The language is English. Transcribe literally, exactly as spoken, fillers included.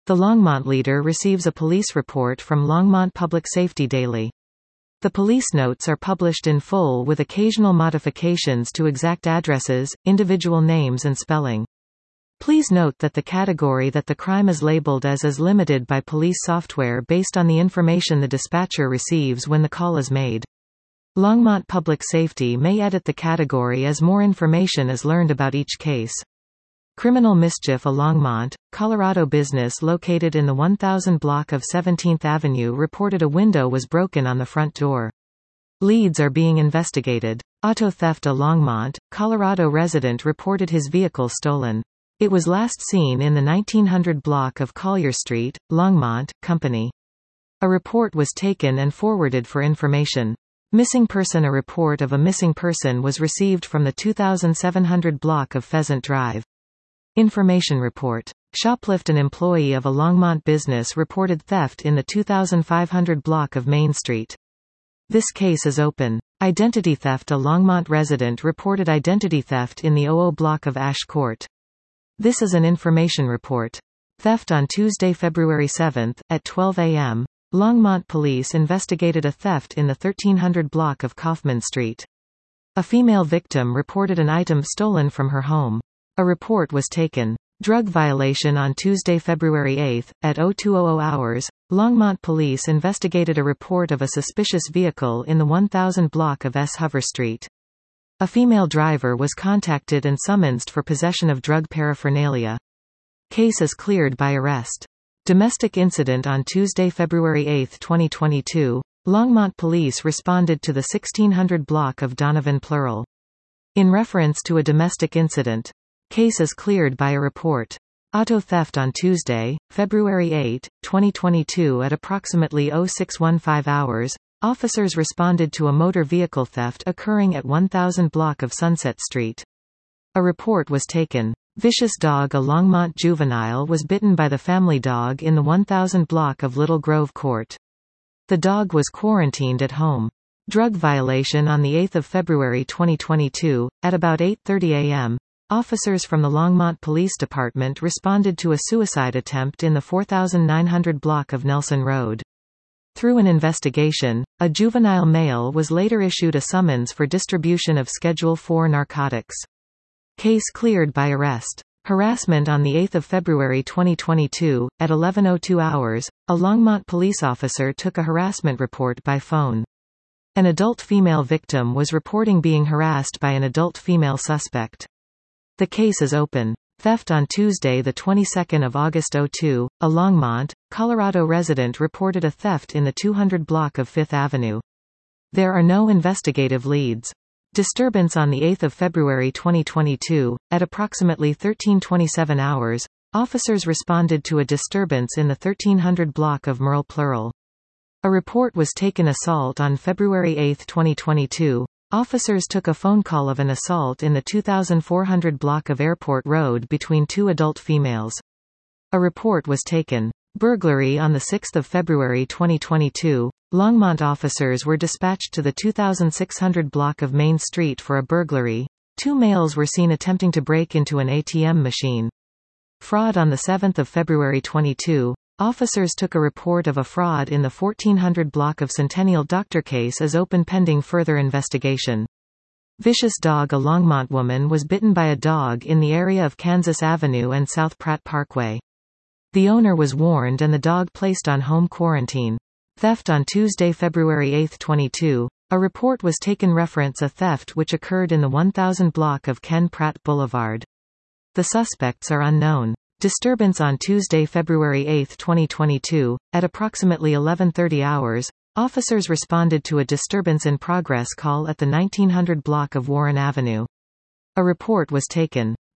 The Longmont leader receives a police report from Longmont Public Safety Daily. The police notes are published in full with occasional modifications to exact addresses, individual names and spelling. Please note that the category that the crime is labeled as is limited by police software based on the information the dispatcher receives when the call is made. Longmont Public Safety may edit the category as more information is learned about each case. Criminal mischief. A Longmont, Colorado business located in the one thousand block of seventeenth Avenue reported a window was broken on the front door. Leads are being investigated. Auto theft. A Longmont, Colorado resident reported his vehicle stolen. It was last seen in the nineteen hundred block of Collier Street, Longmont, Company. A report was taken and forwarded for information. Missing person. A report of a missing person was received from the two thousand seven hundred block of Pheasant Drive. Information report. Shoplift. An employee of a Longmont business reported theft in the two thousand five hundred block of Main Street. This case is open. Identity theft. A Longmont resident reported identity theft in the oh oh block of Ash Court. This is an information report. Theft. On Tuesday, February seventh, at twelve a m, Longmont police investigated a theft in the thirteen hundred block of Kaufman Street. A female victim reported an item stolen from her home. A report was taken. Drug violation. On Tuesday, February eighth, at oh two hundred hours, Longmont police investigated a report of a suspicious vehicle in the one thousand block of S. Hover Street. A female driver was contacted and summoned for possession of drug paraphernalia. Case is cleared by arrest. Domestic incident. On Tuesday, February eighth, twenty twenty-two, Longmont police responded to the sixteen hundred block of Donovan Plural. In reference to a domestic incident. Case is cleared by a report. Auto theft. On Tuesday, February eighth, twenty twenty-two at approximately oh six fifteen hours, officers responded to a motor vehicle theft occurring at one thousand block of Sunset Street. A report was taken. Vicious dog. A Longmont juvenile was bitten by the family dog in the one thousand block of Little Grove Court. The dog was quarantined at home. Drug violation. On the eighth of February twenty twenty-two, at about eight thirty a m, officers from the Longmont Police Department responded to a suicide attempt in the four thousand nine hundred block of Nelson Road. Through an investigation, a juvenile male was later issued a summons for distribution of Schedule four narcotics. Case cleared by arrest. Harassment. On the eighth of February twenty twenty-two, at eleven oh two hours, a Longmont police officer took a harassment report by phone. An adult female victim was reporting being harassed by an adult female suspect. The case is open. Theft. On Tuesday, the twenty-second of August oh two, a Longmont, Colorado resident reported a theft in the two hundred block of Fifth Avenue. There are no investigative leads. Disturbance. On the eighth of February twenty twenty-two, at approximately thirteen twenty-seven hours, officers responded to a disturbance in the thirteen hundred block of Merle Plural. A report was taken. Assault. On February eighth, twenty twenty-two, officers took a phone call of an assault in the two thousand four hundred block of Airport Road between two adult females. A report was taken. Burglary. On the sixth of February twenty twenty-two, Longmont officers were dispatched to the two thousand six hundred block of Main Street for a burglary. Two males were seen attempting to break into an A T M machine. Fraud. On the seventh of February twenty-two, officers took a report of a fraud in the fourteen hundred block of Centennial. Doctor case is open pending further investigation. Vicious dog. A Longmont woman was bitten by a dog in the area of Kansas Avenue and South Pratt Parkway. The owner was warned and the dog placed on home quarantine. Theft. On Tuesday, February eighth, twenty-two, a report was taken reference a theft which occurred in the one thousand block of Ken Pratt Boulevard. The suspects are unknown. Disturbance. On Tuesday, February eighth, twenty twenty-two, at approximately eleven thirty hours, officers responded to a disturbance in progress call at the nineteen hundred block of Warren Avenue. A report was taken.